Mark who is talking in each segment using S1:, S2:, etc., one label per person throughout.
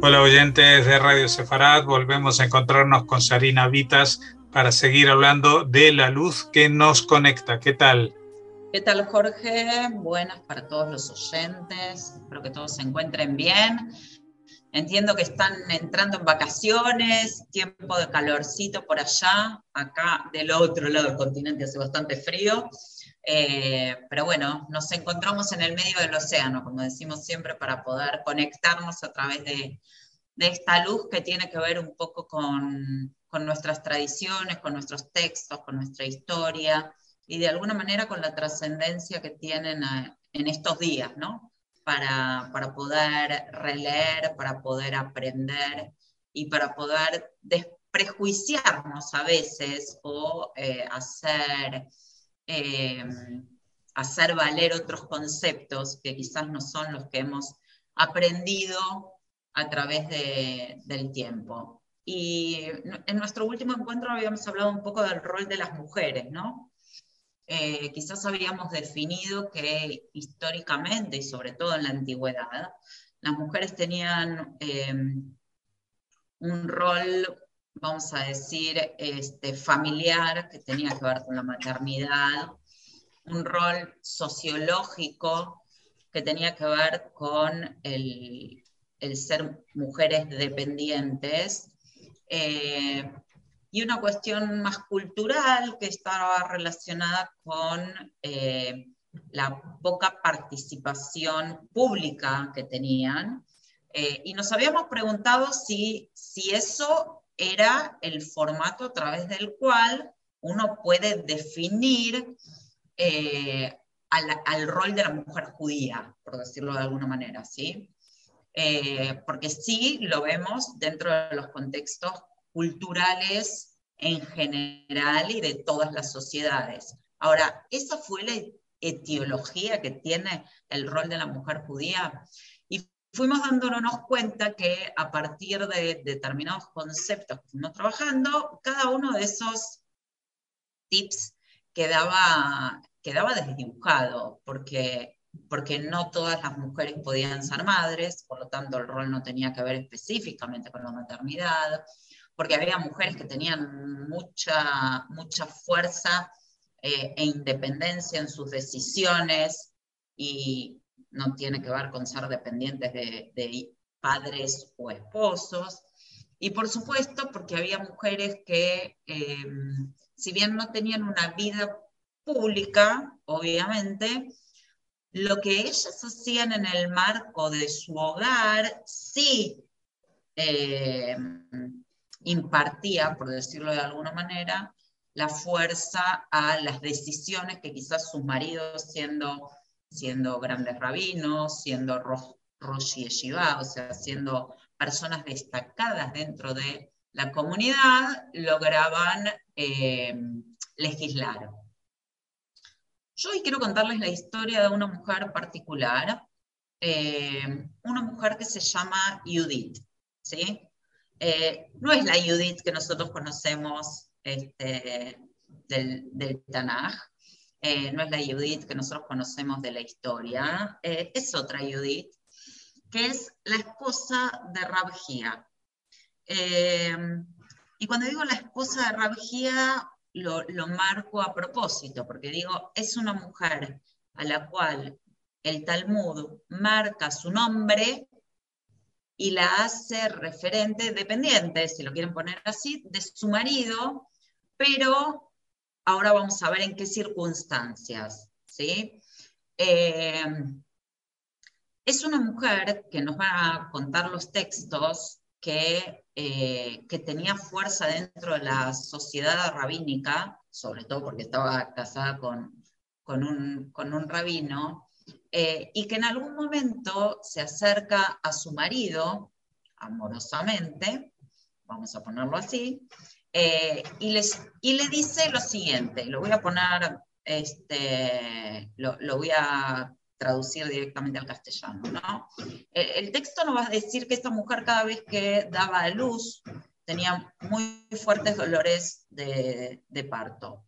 S1: Hola oyentes de Radio Sefarad, volvemos a encontrarnos con Sarina Vitas para seguir hablando de la luz que nos conecta. ¿Qué tal?
S2: ¿Qué tal, Jorge? Buenas para todos los oyentes, espero que todos se encuentren bien. Entiendo que están entrando en vacaciones, tiempo de calorcito por allá, acá del otro lado del continente hace bastante frío, pero bueno, nos encontramos en el medio del océano, como decimos siempre, para poder conectarnos a través de esta luz que tiene que ver un poco con nuestras tradiciones, con nuestros textos, con nuestra historia, y de alguna manera con la trascendencia que tienen en estos días, ¿no? Para poder releer, para poder aprender y para poder desprejuiciarnos a veces o eh, hacer valer otros conceptos que quizás no son los que hemos aprendido a través del tiempo. Y en nuestro último encuentro habíamos hablado un poco del rol de las mujeres, ¿no? Quizás habíamos definido que históricamente, y sobre todo en la antigüedad, las mujeres tenían un rol, vamos a decir, familiar, que tenía que ver con la maternidad, un rol sociológico que tenía que ver con el ser mujeres dependientes, y una cuestión más cultural que estaba relacionada con la poca participación pública que tenían. Y nos habíamos preguntado si eso era el formato a través del cual uno puede definir al rol de la mujer judía, por decirlo de alguna manera, ¿sí? Porque sí lo vemos dentro de los contextos culturales en general y de todas las sociedades. Ahora, ¿esa fue la etiología que tiene el rol de la mujer judía? Y fuimos dándonos cuenta que a partir de determinados conceptos que fuimos trabajando, cada uno de esos tips quedaba desdibujado, porque no todas las mujeres podían ser madres, por lo tanto el rol no tenía que ver específicamente con la maternidad, porque había mujeres que tenían mucha fuerza e independencia en sus decisiones, y no tiene que ver con ser dependientes de padres o esposos. Y por supuesto, porque había mujeres que, si bien no tenían una vida pública, obviamente, lo que ellas hacían en el marco de su hogar sí impartía, por decirlo de alguna manera, la fuerza a las decisiones que quizás sus maridos, siendo grandes rabinos, siendo Rosh Yeshiva, o sea, siendo personas destacadas dentro de la comunidad, lograban legislar. Yo hoy quiero contarles la historia de una mujer particular, una mujer que se llama Judith, ¿sí? No es la Judith que nosotros conocemos del Tanaj, no es la Judith que nosotros conocemos de la historia, es otra Judith, que es la esposa de Rab Hia. Y cuando digo la esposa de Rab Hia, lo marco a propósito, porque digo, es una mujer a la cual el Talmud marca su nombre y la hace referente dependiente, si lo quieren poner así, de su marido, pero ahora vamos a ver en qué circunstancias, ¿sí? Es una mujer que nos va a contar los textos que tenía fuerza dentro de la sociedad rabínica, sobre todo porque estaba casada con un rabino, y que en algún momento se acerca a su marido, amorosamente, vamos a ponerlo así, y le dice lo siguiente, lo voy a poner, lo voy a traducir directamente al castellano, ¿no? El texto nos va a decir que esta mujer, cada vez que daba a luz, tenía muy fuertes dolores de parto.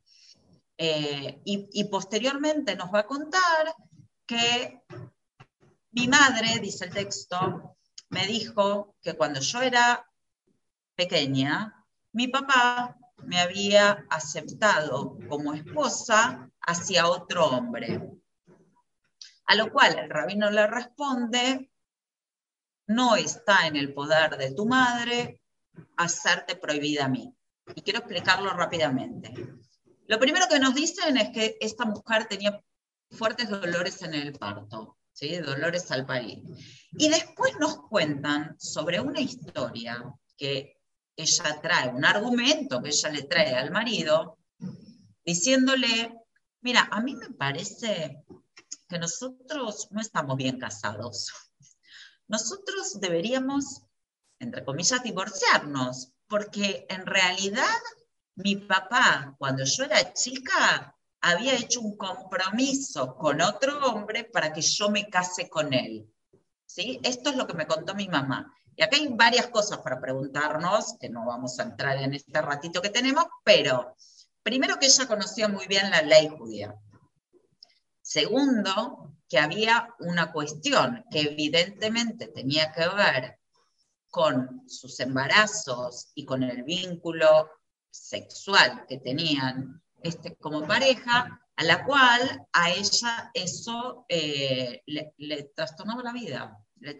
S2: Y posteriormente nos va a contar que mi madre, dice el texto, me dijo que cuando yo era pequeña, mi papá me había aceptado como esposa hacia otro hombre. A lo cual el rabino le responde, no está en el poder de tu madre hacerte prohibida a mí. Y quiero explicarlo rápidamente. Lo primero que nos dicen es que esta mujer tenía fuertes dolores en el parto, ¿sí? Dolores al parir. Y después nos cuentan sobre una historia que ella trae, un argumento que ella le trae al marido, diciéndole, mira, a mí me parece que nosotros no estamos bien casados. Nosotros deberíamos, entre comillas, divorciarnos, porque en realidad mi papá, cuando yo era chica, había hecho un compromiso con otro hombre para que yo me case con él. ¿Sí? Esto es lo que me contó mi mamá. Y acá hay varias cosas para preguntarnos, que no vamos a entrar en este ratito que tenemos, pero primero que ella conocía muy bien la ley judía. Segundo, que había una cuestión que evidentemente tenía que ver con sus embarazos y con el vínculo sexual que tenían como pareja, a la cual a ella eso le trastornaba la vida,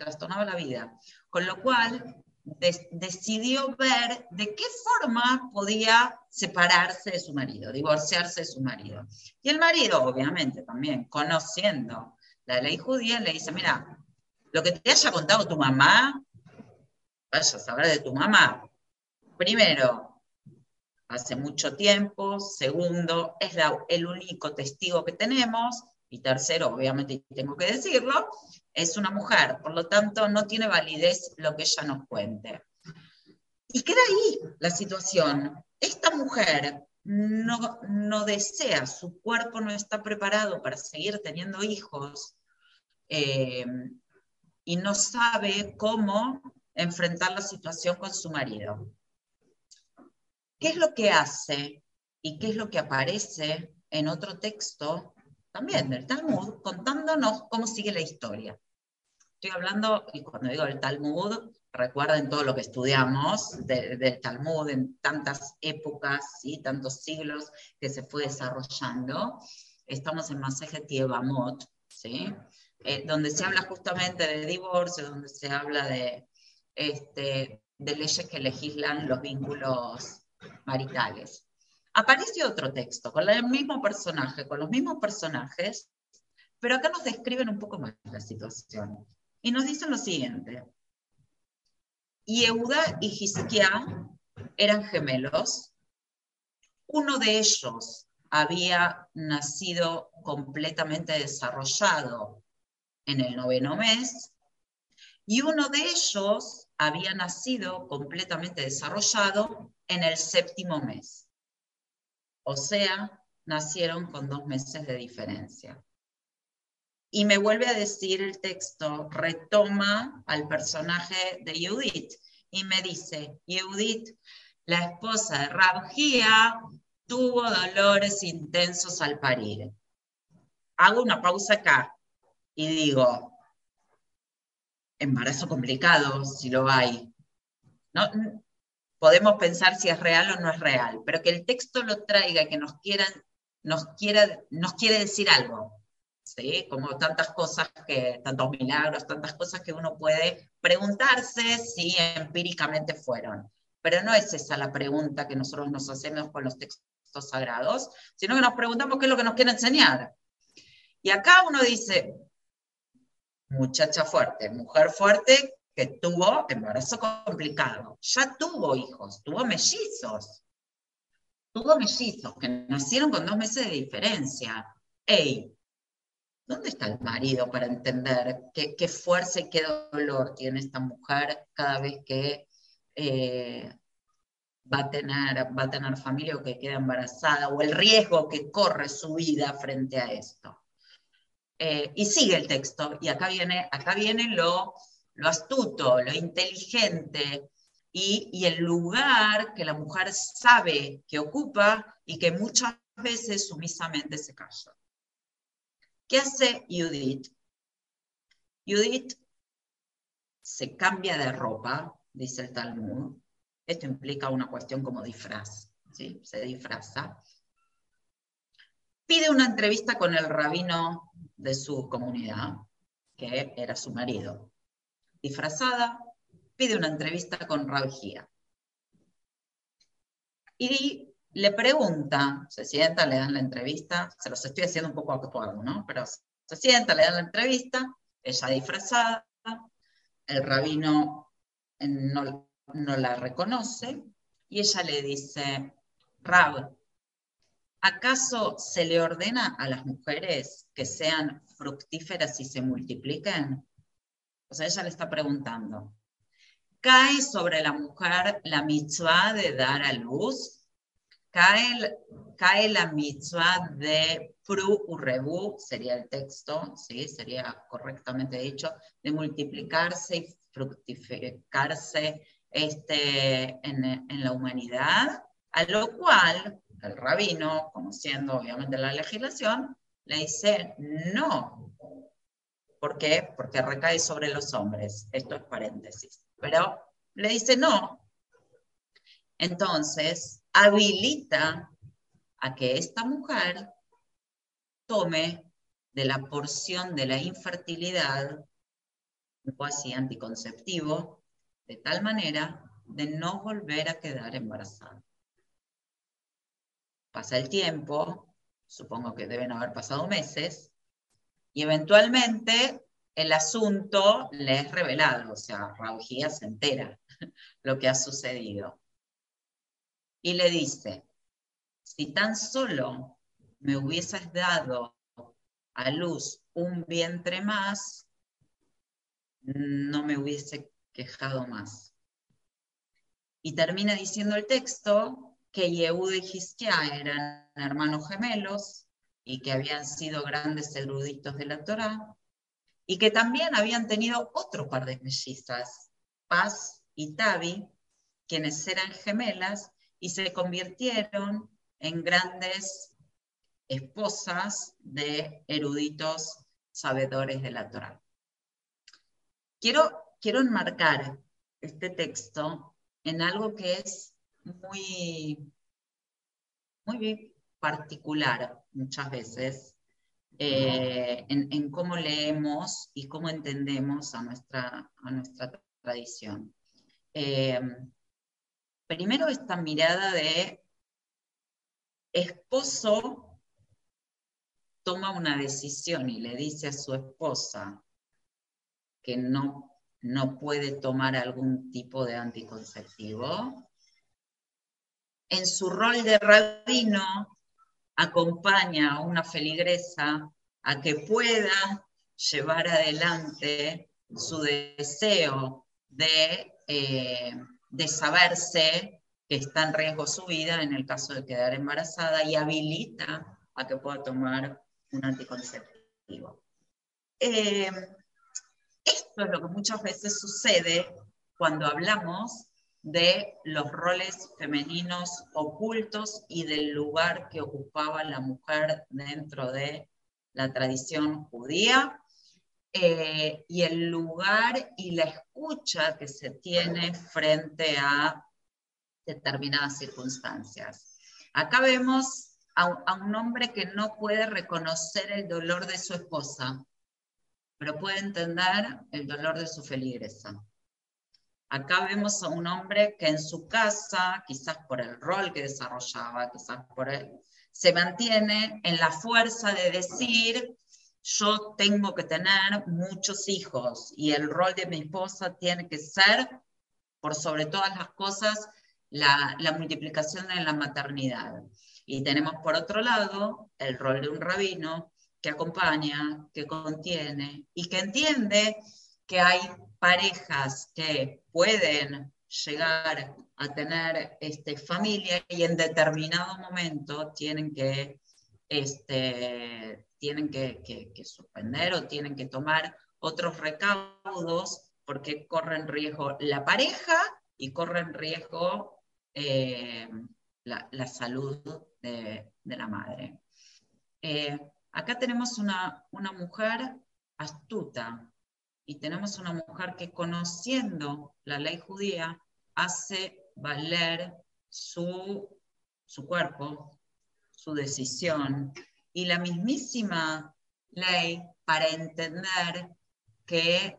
S2: Con lo cual decidió ver de qué forma podía separarse de su marido, divorciarse de su marido. Y el marido, obviamente, también conociendo la ley judía, le dice, mira, lo que te haya contado tu mamá, vaya a saber de tu mamá. Primero, hace mucho tiempo. Segundo, es el único testigo que tenemos. Y tercero, obviamente tengo que decirlo, es una mujer. Por lo tanto, no tiene validez lo que ella nos cuente. Y queda ahí la situación. Esta mujer no desea, su cuerpo no está preparado para seguir teniendo hijos y no sabe cómo enfrentar la situación con su marido. ¿Qué es lo que hace y qué es lo que aparece en otro texto, también del Talmud, contándonos cómo sigue la historia? Estoy hablando, y cuando digo el Talmud, recuerden todo lo que estudiamos del Talmud en tantas épocas, ¿sí? Tantos siglos que se fue desarrollando. Estamos en Masejet Yevamot, ¿sí? Donde se habla justamente de divorcio, donde se habla de leyes que legislan los vínculos maritales. Aparece otro texto con el mismo personaje, con los mismos personajes, pero acá nos describen un poco más la situación. Y nos dicen lo siguiente. Yehuda y Hizquía eran gemelos. Uno de ellos había nacido completamente desarrollado en el 9º mes, y uno de ellos había nacido completamente desarrollado en el 7º mes. O sea, nacieron con 2 meses de diferencia. Y me vuelve a decir el texto, retoma al personaje de Yehudit, y me dice, Yehudit, la esposa de Rab Hía, tuvo dolores intensos al parir. Hago una pausa acá y digo, embarazo complicado, si lo hay. ¿No? Podemos pensar si es real o no es real, pero que el texto lo traiga y que nos quiere decir algo, ¿sí? Como tantos milagros, tantas cosas que uno puede preguntarse si empíricamente fueron. Pero no es esa la pregunta que nosotros nos hacemos con los textos sagrados, sino que nos preguntamos qué es lo que nos quiere enseñar. Y acá uno dice, muchacha fuerte, mujer fuerte, que tuvo embarazo complicado, ya tuvo hijos, tuvo mellizos que nacieron con 2 meses de diferencia. ¡Ey! ¿Dónde está el marido para entender qué fuerza y qué dolor tiene esta mujer cada vez que va a tener familia o que queda embarazada, o el riesgo que corre su vida frente a esto? Y sigue el texto, y acá viene lo astuto, lo inteligente, y el lugar que la mujer sabe que ocupa y que muchas veces sumisamente se calla. ¿Qué hace Judith? Judith se cambia de ropa, dice el Talmud. Esto implica una cuestión como disfraz, ¿sí? Se disfraza. Pide una entrevista con el rabino de su comunidad, que era su marido. Disfrazada, pide una entrevista con Rabbi Gia. Y le pregunta, se sienta, le dan la entrevista, se los estoy haciendo un poco actuado, ¿no? Pero se sienta, le dan la entrevista, ella disfrazada, el rabino no la reconoce, y ella le dice, Rab, ¿acaso se le ordena a las mujeres que sean fructíferas y se multipliquen? O sea, ella le está preguntando, ¿cae sobre la mujer la mitzvah de dar a luz? ¿Cae la mitzvah de pru urebu, sería el texto, ¿sí? Sería correctamente dicho, de multiplicarse y fructificarse en la humanidad? A lo cual el rabino, conociendo obviamente la legislación, le dice no. ¿Por qué? Porque recae sobre los hombres. Esto es paréntesis. Pero le dice no. Entonces, habilita a que esta mujer tome de la porción de la infertilidad un cuasi anticonceptivo, de tal manera de no volver a quedar embarazada. Pasa el tiempo, supongo que deben haber pasado meses, y eventualmente el asunto le es revelado, o sea, Rabbi Gia se entera lo que ha sucedido. Y le dice, si tan solo me hubieses dado a luz un vientre más, no me hubiese quejado más. Y termina diciendo el texto que Yehuda y Hizquía eran hermanos gemelos y que habían sido grandes eruditos de la Torá, y que también habían tenido otro par de mellizas, Paz y Tavi, quienes eran gemelas y se convirtieron en grandes esposas de eruditos sabedores de la Torá. Quiero enmarcar este texto en algo que es muy, muy particular muchas veces, en cómo leemos y cómo entendemos a nuestra tradición. Primero, esta mirada de esposo toma una decisión y le dice a su esposa que no puede tomar algún tipo de anticonceptivo. En su rol de rabino, acompaña a una feligresa a que pueda llevar adelante su deseo de saberse que está en riesgo su vida en el caso de quedar embarazada, y habilita a que pueda tomar un anticonceptivo. Esto es lo que muchas veces sucede cuando hablamos de los roles femeninos ocultos y del lugar que ocupaba la mujer dentro de la tradición judía, y el lugar y la escucha que se tiene frente a determinadas circunstancias. Acá vemos a un hombre que no puede reconocer el dolor de su esposa, pero puede entender el dolor de su feligresa. Acá vemos a un hombre que en su casa, quizás por el rol que desarrollaba, quizás por él, se mantiene en la fuerza de decir, yo tengo que tener muchos hijos y el rol de mi esposa tiene que ser, por sobre todas las cosas, la multiplicación de la maternidad. Y tenemos por otro lado el rol de un rabino que acompaña, que contiene y que entiende que hay parejas que pueden llegar a tener familia y en determinado momento tienen que suspender o tienen que tomar otros recaudos porque corren riesgo la pareja y corren riesgo la salud de la madre. Acá tenemos una mujer astuta y tenemos una mujer que, conociendo la ley judía, hace valer su cuerpo, su decisión, y la mismísima ley para entender que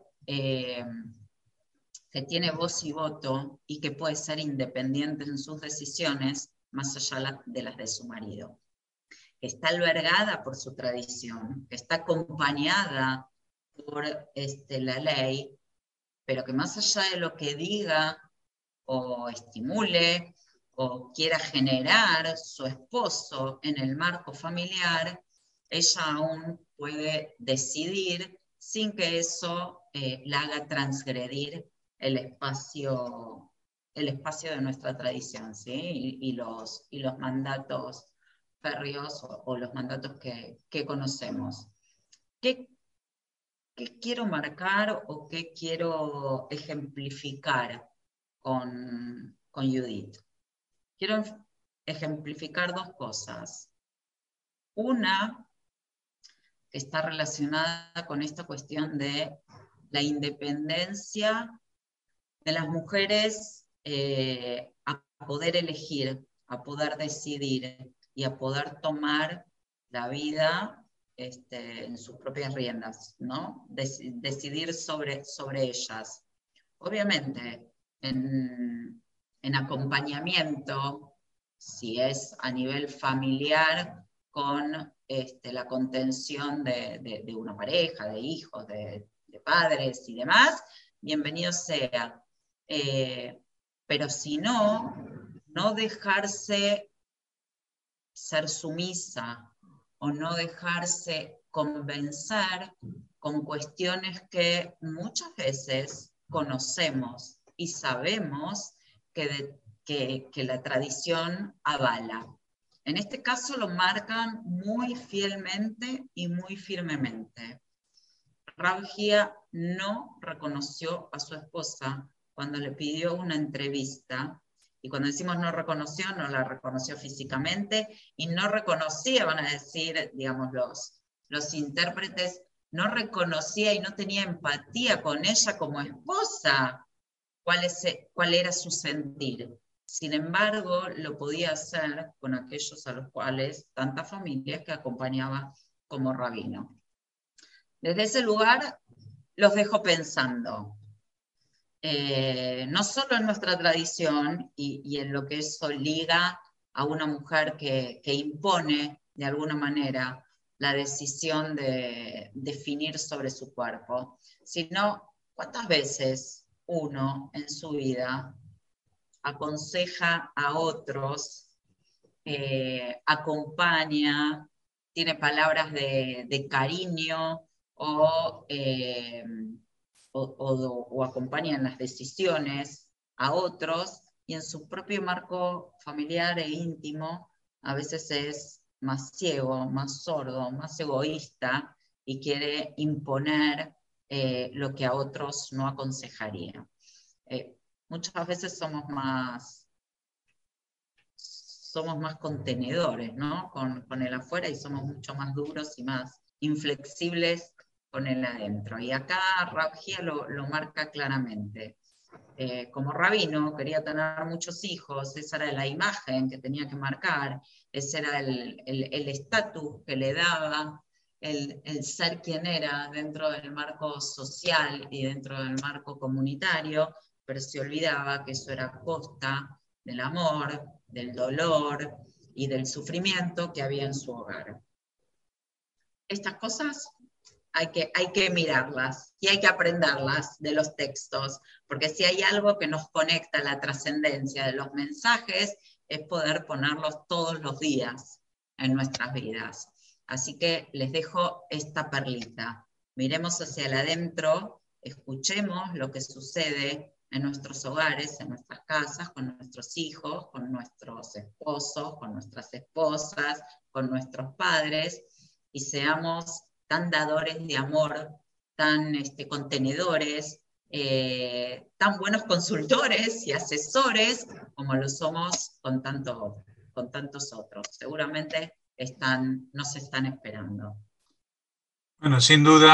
S2: tiene voz y voto y que puede ser independiente en sus decisiones más allá de las de su marido. Que está albergada por su tradición, que está acompañada por la ley, pero que más allá de lo que diga o estimule o quiera generar su esposo en el marco familiar, ella aún puede decidir sin que eso la haga transgredir el espacio de nuestra tradición, ¿sí? y los mandatos férreos o los mandatos que conocemos. ¿Qué quiero marcar o qué quiero ejemplificar con Judith? Quiero ejemplificar dos cosas. Una, que está relacionada con esta cuestión de la independencia de las mujeres a poder elegir, a poder decidir y a poder tomar la vida en sus propias riendas, ¿no? Decidir sobre ellas. Obviamente, en acompañamiento, si es a nivel familiar, con la contención de una pareja, de hijos, de padres y demás, bienvenido sea. Pero si no, no dejarse ser sumisa o no dejarse convencer con cuestiones que muchas veces conocemos y sabemos que la tradición avala. En este caso lo marcan muy fielmente y muy firmemente. Rav Hia no reconoció a su esposa cuando le pidió una entrevista, y cuando decimos no reconoció, no la reconoció físicamente, y no reconocía, van a decir, digamos, los intérpretes, no reconocía y no tenía empatía con ella como esposa, cuál era su sentir. Sin embargo, lo podía hacer con aquellos a los cuales tantas familias que acompañaba como rabino. Desde ese lugar los dejo pensando, no solo en nuestra tradición y en lo que eso liga a una mujer que impone de alguna manera la decisión de definir sobre su cuerpo, sino cuántas veces uno en su vida aconseja a otros, acompaña, tiene palabras de cariño o acompaña en las decisiones a otros, y en su propio marco familiar e íntimo a veces es más ciego, más sordo, más egoísta y quiere imponer lo que a otros no aconsejaría. Muchas veces somos más contenedores, ¿no? con el afuera, y somos mucho más duros y más inflexibles con el adentro. Y acá Rav Hia lo marca claramente. Como rabino quería tener muchos hijos, esa era la imagen que tenía que marcar, ese era el estatus que le daba el ser quien era dentro del marco social y dentro del marco comunitario, pero se olvidaba que eso era a costa del amor, del dolor y del sufrimiento que había en su hogar. Estas cosas hay que mirarlas y hay que aprenderlas de los textos, porque si hay algo que nos conecta a la trascendencia de los mensajes, es poder ponerlos todos los días en nuestras vidas. Así que les dejo esta perlita. Miremos hacia el adentro, escuchemos lo que sucede en nuestros hogares, en nuestras casas, con nuestros hijos, con nuestros esposos, con nuestras esposas, con nuestros padres, y seamos tan dadores de amor, tan contenedores, tan buenos consultores y asesores como lo somos con tantos otros. Seguramente nos están esperando.
S1: Bueno, sin duda,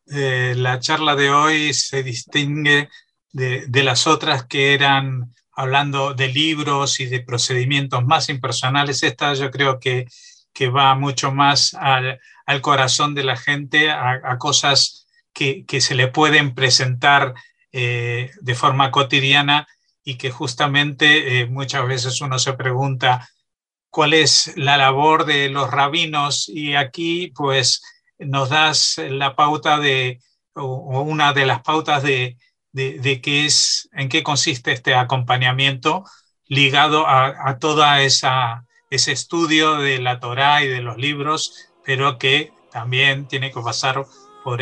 S1: La charla de hoy se distingue de las otras que eran hablando de libros y de procedimientos más impersonales. Esta yo creo que va mucho más al corazón de la gente, a cosas que se le pueden presentar de forma cotidiana y que justamente muchas veces uno se pregunta cuál es la labor de los rabinos, y aquí pues nos das la pauta o una de las pautas de qué es, en qué consiste este acompañamiento ligado a toda ese estudio de la Torá y de los libros, pero que también tiene que pasar por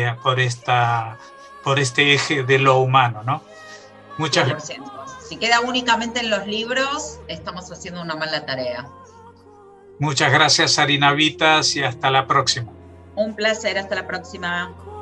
S1: este eje de lo humano, ¿no? Muchas gracias.
S2: 100%. Si queda únicamente en los libros, estamos haciendo una mala tarea.
S1: Muchas gracias, Sarina Vitas, y hasta la próxima.
S2: Un placer, hasta la próxima.